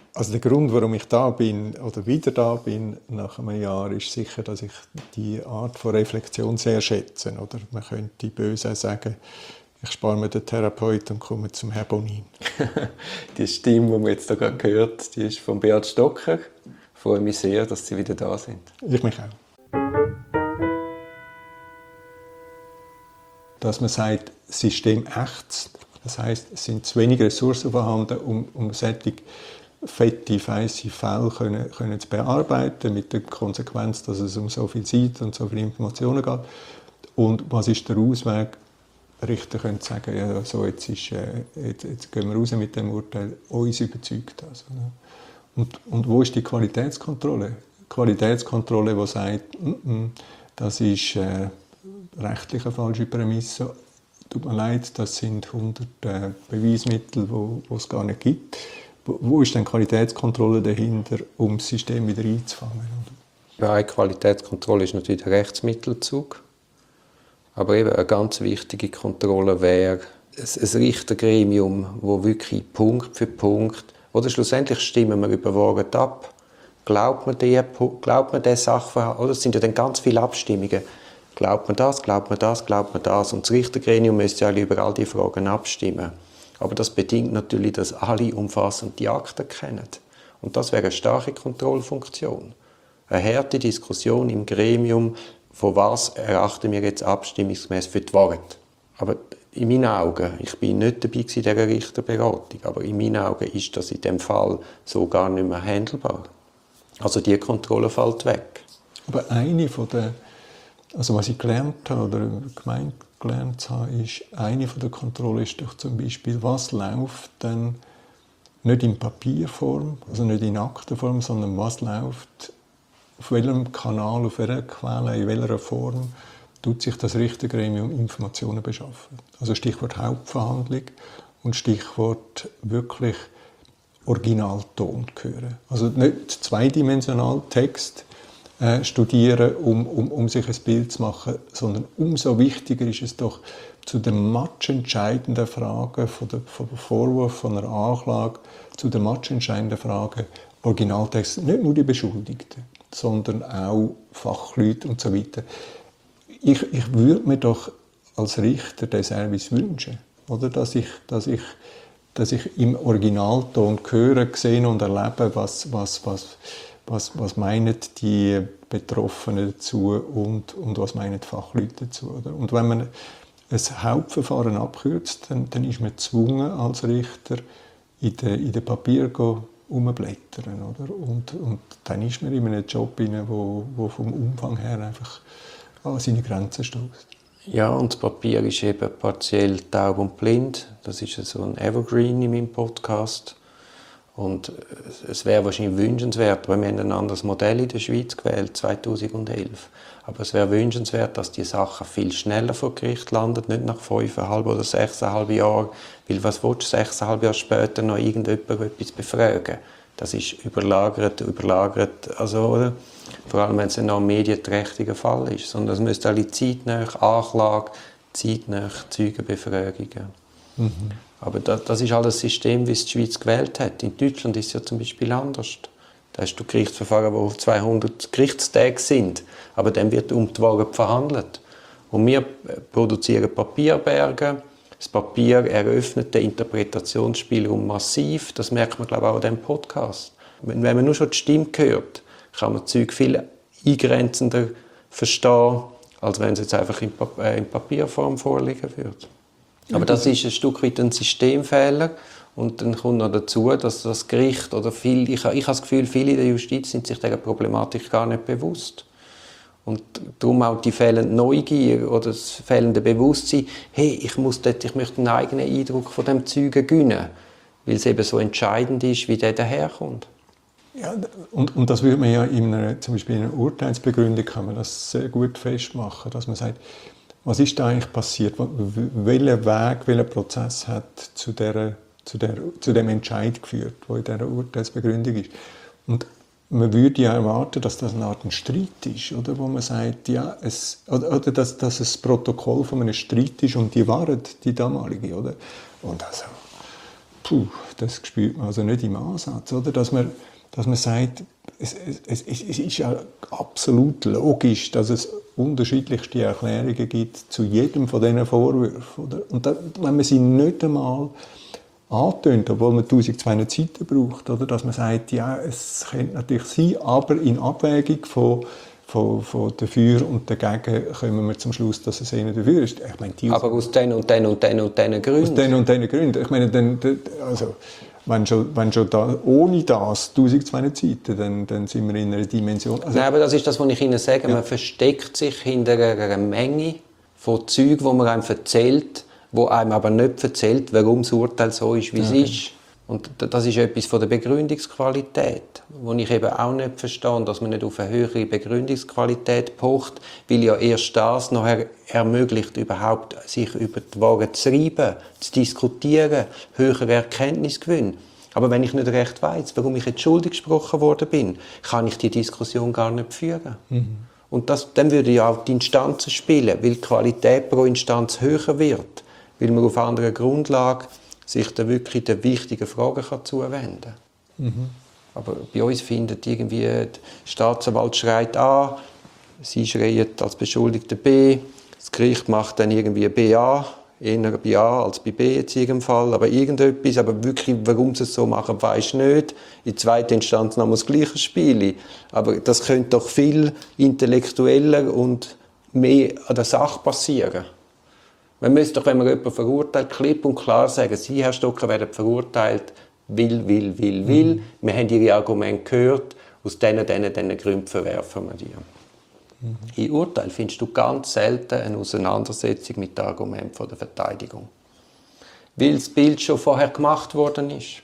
Also der Grund, warum ich da bin oder wieder da bin nach einem Jahr, ist sicher, dass ich die Art von Reflexion sehr schätze. Oder man könnte böse sagen, ich spare mir den Therapeut und komme zum Herrn Bonin. Die Stimme, die man jetzt gerade gehört, die ist von Beat Stocker. Ich freue mich sehr, dass Sie wieder da sind. Ich mich auch. Dass man sagt, System ächzt. Das heisst, es sind zu wenig Ressourcen vorhanden, um solche fette, feisse Fälle können zu bearbeiten, mit der Konsequenz, dass es um so viel Zeit und so viele Informationen geht. Und was ist der Ausweg? Richter können sagen, ja, so, jetzt gehen wir raus mit dem Urteil, uns überzeugt das. Und wo ist die Qualitätskontrolle? Qualitätskontrolle, die sagt, das ist rechtlich eine falsche Prämisse, tut mir leid, das sind 100 Beweismittel, die es gar nicht gibt. Wo ist denn Qualitätskontrolle dahinter, um das System wieder einzufangen? Ja, eine Qualitätskontrolle ist natürlich der Rechtsmittelzug. Aber eben eine ganz wichtige Kontrolle wäre ein Richtergremium, das wirklich Punkt für Punkt, oder schlussendlich stimmen wir überwogen ab. Glaubt man diesen Sachverhalt? Oder es sind ja dann ganz viele Abstimmungen. Glaubt man das, glaubt man das, glaubt man das? Und das Richtergremium müsste ja über all diese Fragen abstimmen. Aber das bedingt natürlich, dass alle umfassend die Akten kennen. Und das wäre eine starke Kontrollfunktion. Eine harte Diskussion im Gremium, von was erachten wir jetzt abstimmungsgemäß für die Wahrheit. Aber in meinen Augen, ich bin nicht dabei in dieser Richterberatung, aber in meinen Augen ist das in diesem Fall so gar nicht mehr handelbar. Also die Kontrolle fällt weg. Aber eine von der, also was ich gelernt habe oder gelernt habe, ist, eine von der Kontrollen ist doch zum Beispiel, was läuft denn nicht in Papierform, also nicht in Aktenform, sondern was läuft auf welchem Kanal, auf welcher Quelle, in welcher Form tut sich das Richtergremium Informationen beschaffen. Also Stichwort Hauptverhandlung und Stichwort wirklich Originalton hören. Also nicht zweidimensional Text studieren, um sich ein Bild zu machen, sondern umso wichtiger ist es doch, zu den matchentscheidenden Fragen vom Vorwurf, von einer Anklage, zu den matchentscheidenden Fragen Originaltext, nicht nur die Beschuldigten, sondern auch Fachleute und so weiter. Ich würde mir doch als Richter den Service wünschen, oder? Dass ich im Originalton höre, sehe und erlebe, was meinen die Betroffenen dazu und was meinen die Fachleute dazu. Oder? Und wenn man ein Hauptverfahren abkürzt, dann ist man gezwungen, als Richter in den Papieren rumblättern, oder? Und dann ist man in einem Job, der vom Umfang her einfach an seine Grenzen stößt. Ja, und das Papier ist eben partiell taub und blind. Das ist so ein Evergreen in meinem Podcast. Und es wäre wahrscheinlich wünschenswert, weil wir haben ein anderes Modell in der Schweiz gewählt, 2011. Aber es wäre wünschenswert, dass die Sachen viel schneller vor Gericht landen, nicht nach 5,5 oder 6,5 Jahren. Weil was willst du 6,5 Jahre später noch irgendjemand etwas befragen? Das ist überlagert, also, oder? Vor allem, wenn es noch ein medienträchtiger Fall ist. Sondern es müsste alle zeitnah Anklage, zeitnah Zeugenbefragungen. Mhm. Aber das ist halt das System, wie es die Schweiz gewählt hat. In Deutschland ist es ja zum Beispiel anders. Da hast du Gerichtsverfahren, die auf 200 Gerichtstage sind. Aber dann wird um die Wahrheit verhandelt. Und wir produzieren Papierberge. Das Papier eröffnet den Interpretationsspielraum massiv. Das merkt man, glaube ich, auch an diesem Podcast. Wenn man nur schon die Stimme hört, kann man Zeug viel eingrenzender verstehen, als wenn es jetzt einfach in Papierform vorliegen würde. Aber das ist ein Stück weit ein Systemfehler. Und dann kommt noch dazu, dass das Gericht oder ich habe das Gefühl, viele in der Justiz sind sich dieser Problematik gar nicht bewusst. Und darum auch die fehlende Neugier oder das fehlende Bewusstsein, hey, ich möchte einen eigenen Eindruck von dem Zeugen gewinnen, weil es eben so entscheidend ist, wie der daherkommt. Ja, und das würde man ja zum Beispiel in einer Urteilsbegründung kann man das sehr gut festmachen, dass man sagt, was ist da eigentlich passiert? Welcher Weg, welcher Prozess hat zu dem Entscheid geführt, der in dieser Urteilsbegründung ist? Und man würde ja erwarten, dass das eine Art Streit ist, oder? Wo man sagt, ja, oder dass es das Protokoll von einem Streit ist und die Wahrheit, die damalige, oder? Und also, das spürt man also nicht im Ansatz, oder? Dass man sagt, es ist ja absolut logisch, dass es unterschiedlichste Erklärungen gibt zu jedem von diesen Vorwürfen. Oder? Und wenn man sie nicht einmal antönt, obwohl man 1200 Seiten braucht, oder? Dass man sagt, ja, es könnte natürlich sein, aber in Abwägung von dafür und dagegen kommen wir zum Schluss, dass es eher dafür ist. Ich meine, aber aus den und den und den und den Gründen? Aus den und den Gründen. Ich meine, also, wenn schon da, ohne das 1200 Seiten, dann sind wir in einer Dimension. Also, nein, aber das ist das, was ich Ihnen sage. Ja. Man versteckt sich hinter einer Menge von Zeugen, die man einem erzählt, wo einem aber nicht erzählt, warum das Urteil so ist, wie es ist. Und das ist etwas von der Begründungsqualität, wo ich eben auch nicht verstehe, dass man nicht auf eine höhere Begründungsqualität pocht, weil ja erst das nachher ermöglicht, überhaupt sich über die Wahrheit zu reiben, zu diskutieren, höhere Erkenntnisgewinn. Aber wenn ich nicht recht weiss, warum ich jetzt schuldig gesprochen worden bin, kann ich die Diskussion gar nicht führen. Und dann würde ja auch die Instanzen spielen, weil die Qualität pro Instanz höher wird, weil man auf anderer Grundlage sich dann wirklich den wichtigen Fragen zuwenden kann. Aber bei uns findet irgendwie, der Staatsanwalt schreit A, sie schreien als Beschuldigte B, das Gericht macht dann irgendwie BA, eher bei A als bei B jetzt in jedem Fall, aber irgendetwas, aber wirklich, warum sie es so machen, weiss ich nicht. In zweiter Instanz noch mal das gleiche Spiel. Aber das könnte doch viel intellektueller und mehr an der Sache passieren. Man müsste doch, wenn man jemanden verurteilt, klipp und klar sagen, Sie, Herr Stocker, werden verurteilt, will. Wir haben Ihre Argumente gehört, aus diesen Gründen verwerfen wir die. Im Urteil findest du ganz selten eine Auseinandersetzung mit den Argumenten der Verteidigung. Weil das Bild schon vorher gemacht worden ist.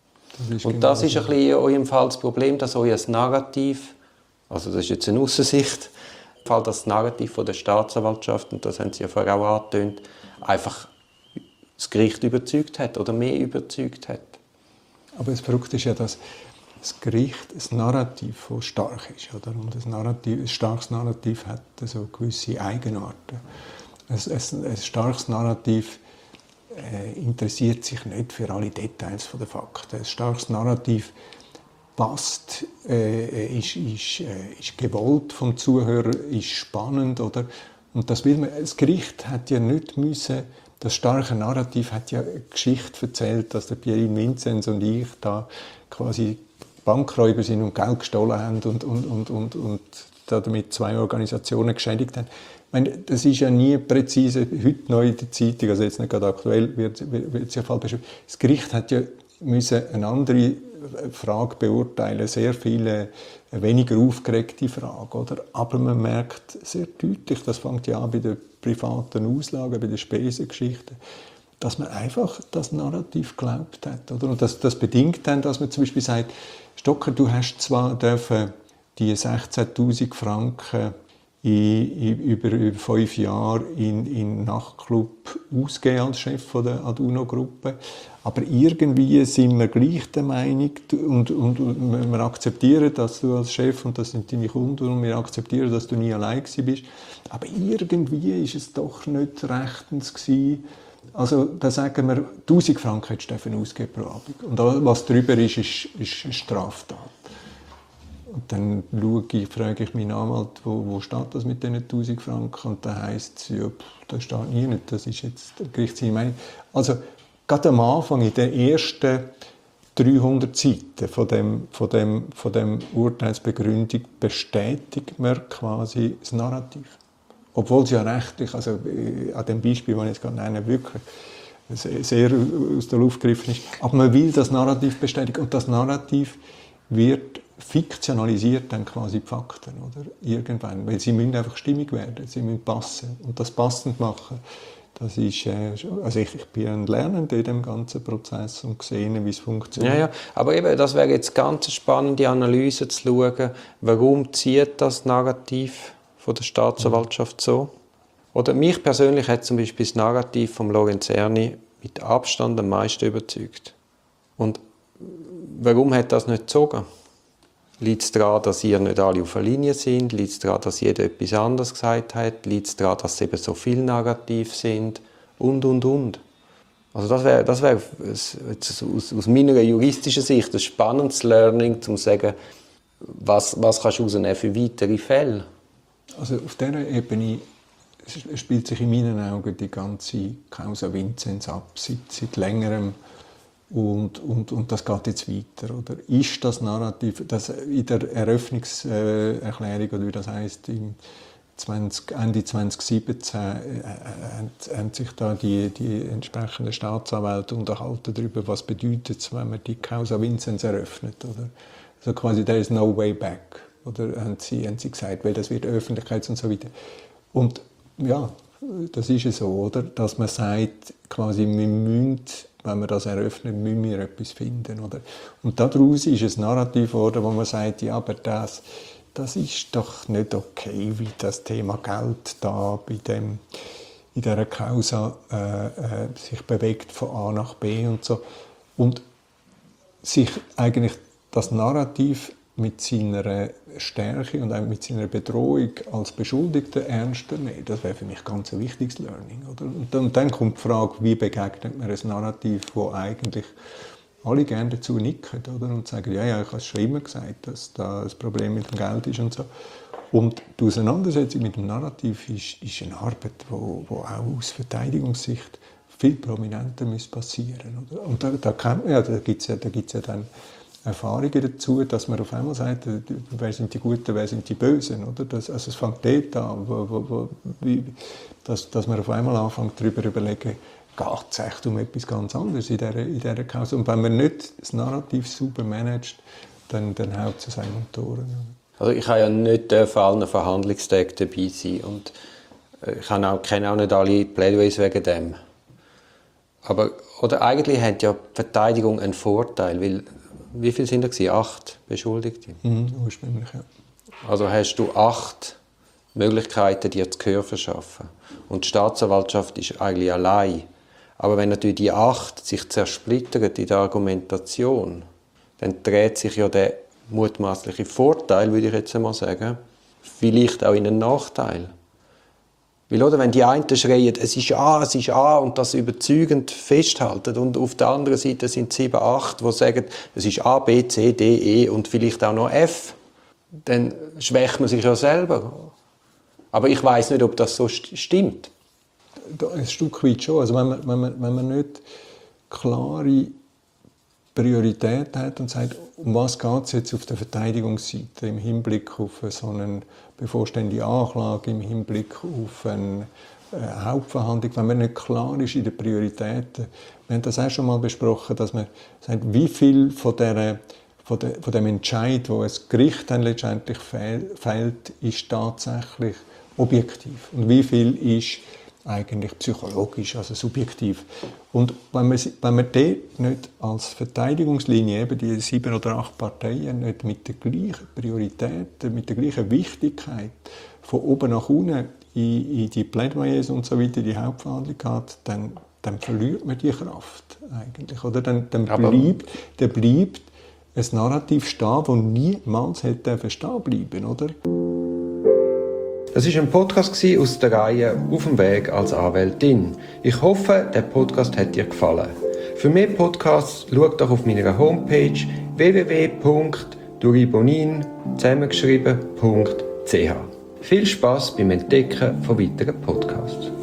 Und das ist ein bisschen in eurem Fall das Problem, dass euer Narrativ, also das ist jetzt eine Aussensicht, das Narrativ von der Staatsanwaltschaft, und das haben Sie ja vorher auch angetönt, einfach das Gericht überzeugt hat oder mehr überzeugt hat. Aber das Verrückte ist ja, dass das Gericht ein Narrativ, das stark ist. Oder? Und ein starkes Narrativ hat so gewisse Eigenarten. Ein starkes Narrativ interessiert sich nicht für alle Details der Fakten. Ein starkes Narrativ passt, ist gewollt vom Zuhörer, ist spannend. Oder? Und das Gericht hat ja nicht müssen, das starke Narrativ hat ja eine Geschichte erzählt, dass der Pierin Vinzenz und ich da quasi Bankräuber sind und Geld gestohlen haben und damit 2 Organisationen geschädigt haben. Ich meine, das ist ja nie präzise, heute neu in der Zeitung, also jetzt nicht gerade aktuell, wird es ja falsch beschrieben. Das Gericht hat ja müssen eine andere Frage beurteilen, sehr viele weniger aufgeregte Fragen. Oder? Aber man merkt sehr deutlich, das fängt ja an bei den privaten Auslagen, bei den Spesengeschichten, dass man einfach das Narrativ geglaubt hat. Oder? Und das bedingt dann, dass man zum Beispiel sagt, Stocker, du hast zwar dürfen die 16'000 Franken über 5 Jahre in Nachtclub ausgeben als Chef von der Aduno-Gruppe. Aber irgendwie sind wir gleich der Meinung und wir akzeptieren, dass du als Chef und das sind deine Kunden und wir akzeptieren, dass du nie allein bist. Aber irgendwie ist es doch nicht rechtens gewesen. Also da sagen wir, 1000 Franken hättest du ausgeben pro Abend. Und was darüber ist Straftat. Und dann frage ich meinen Anwalt, wo steht das mit diesen 1000 Franken? Und dann heisst es, ja, das steht nie nicht, das ist jetzt der gerichtliche Meinung. Also, gerade am Anfang, in den ersten 300 Seiten von dem Urteilsbegründung bestätigt man quasi das Narrativ. Obwohl es ja rechtlich, also an dem Beispiel, das ich jetzt gerade nenne, wirklich sehr aus der Luft gegriffen ist. Aber man will das Narrativ bestätigen. Und das Narrativ wird fiktionalisiert dann quasi die Fakten, oder? Irgendwann. Weil sie müssen einfach stimmig werden, sie müssen passen. Und das passend machen, das ist, also ich bin ein Lernender in dem ganzen Prozess und gesehen, wie es funktioniert. Ja, aber eben, das wäre jetzt eine ganz spannende Analyse zu schauen, warum zieht das Narrativ von der Staatsanwaltschaft so? Oder mich persönlich hat zum Beispiel das Narrativ von Lorenzerni mit Abstand am meisten überzeugt. Und warum hat das nicht gezogen? Liegt es daran, dass ihr nicht alle auf der Linie sind? Liegt es daran, dass jeder etwas anderes gesagt hat? Liegt es daran, dass es eben so viele Narrative sind? Und. Also das wär aus meiner juristischen Sicht ein spannendes Learning, um zu sagen, was kannst du herausnehmen für weitere Fälle? Also auf dieser Ebene spielt sich in meinen Augen die ganze Causa Vinzenz ab, seit längerem. Und das geht jetzt weiter. Oder? Ist das Narrativ, das in der Eröffnungserklärung, oder wie das heisst, Ende 2017 haben sich da die entsprechenden Staatsanwälte unterhalten darüber, was bedeutet es, wenn man die Causa Vinzenz eröffnet. Oder? Also quasi, there is no way back. Oder haben sie gesagt, weil das wird Öffentlichkeit und so weiter. Und ja, das ist ja so, oder? Dass man sagt, quasi, wir müssen, wenn wir das eröffnen, müssen wir etwas finden. Oder? Und daraus ist ein Narrativ geworden, wo man sagt, ja, aber das ist doch nicht okay, wie das Thema Geld da in dieser Causa sich bewegt von A nach B und so. Und sich eigentlich das Narrativ mit seiner Stärke und auch mit seiner Bedrohung als Beschuldigter ernster nehmen. Das wäre für mich ganz ein wichtiges Learning. Oder? Und dann kommt die Frage, wie begegnet man ein Narrativ, wo eigentlich alle gerne dazu nicken, oder? Und sagen, ja, ich habe es schon immer gesagt, dass da ein Problem mit dem Geld ist und so. Und die Auseinandersetzung mit dem Narrativ ist eine Arbeit, die auch aus Verteidigungssicht viel prominenter passieren muss. Und da gibt es ja dann Erfahrungen dazu, dass man auf einmal sagt, wer sind die Guten, wer sind die Bösen. Oder? Also es fängt dort an, dass man auf einmal anfängt, darüber zu überlegen, geht es echt um etwas ganz anderes in dieser Causa. Und wenn man nicht das Narrativ sauber managt, dann haut es einem um die Ohren. Also ich habe ja nicht an allen Verhandlungstagen dabei sein und ich kenne auch nicht alle Plädoyers wegen dem. Aber eigentlich hat ja die Verteidigung einen Vorteil, weil wie viele sind da? 8 Beschuldigte? Ursprünglich, ja. Also hast du 8 Möglichkeiten, dir das Gehör zu verschaffen. Und die Staatsanwaltschaft ist eigentlich allein. Aber wenn natürlich die 8 sich zersplittern in der Argumentation, dann dreht sich ja der mutmaßliche Vorteil, würde ich jetzt einmal sagen, vielleicht auch in einen Nachteil. Weil, oder, wenn die einen schreien, es ist A, und das überzeugend festhalten, und auf der anderen Seite sind 7, 8, die sagen, es ist A, B, C, D, E und vielleicht auch noch F, dann schwächt man sich ja selber. Aber ich weiss nicht, ob das so stimmt. Ein Stück weit schon. Also wenn man nicht klare Priorität hat und sagt, um was geht es jetzt auf der Verteidigungsseite im Hinblick auf so eine bevorstehende Anklage, im Hinblick auf eine Hauptverhandlung, wenn man nicht klar ist in den Prioritäten. Wir haben das auch schon mal besprochen, dass man sagt, wie viel von dem Entscheid, wo das Gericht dann letztendlich fällt, ist tatsächlich objektiv und wie viel ist eigentlich psychologisch, also subjektiv. Und wenn man dort nicht als Verteidigungslinie, eben die 7 oder 8 Parteien, nicht mit der gleichen Priorität, mit der gleichen Wichtigkeit von oben nach unten in die Plädoyers und so weiter, die Hauptverhandlung hat, dann verliert man die Kraft eigentlich. Oder? Dann bleibt ein Narrativ stehen, das niemals hätte stehen bleiben, oder? Das war ein Podcast aus der Reihe «Auf dem Weg als Anwältin». Ich hoffe, der Podcast hat dir gefallen. Für mehr Podcasts schau doch auf meiner Homepage www.duribonin zusammengeschrieben.ch. Viel Spass beim Entdecken von weiteren Podcasts.